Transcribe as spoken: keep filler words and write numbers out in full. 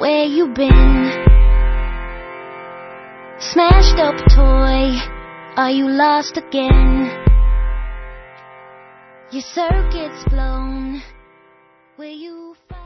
where you been? Smashed up toy, are you lost again? Your circuit's blown, where you find